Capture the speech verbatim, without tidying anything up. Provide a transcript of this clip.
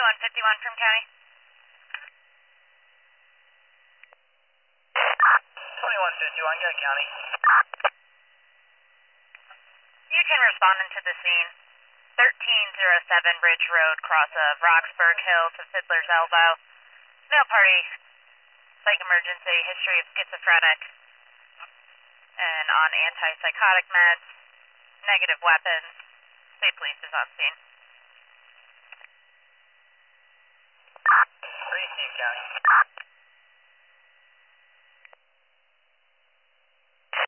twenty-one fifty-one from county. twenty-one fifty-one, got county. You can respond into the scene. thirteen oh seven Bridge Road, cross of Roxburgh Hill to Fiddler's Elbow. Male party, psych emergency, history of schizophrenic, and on antipsychotic meds, negative weapons. State police is on scene. Three Steve County.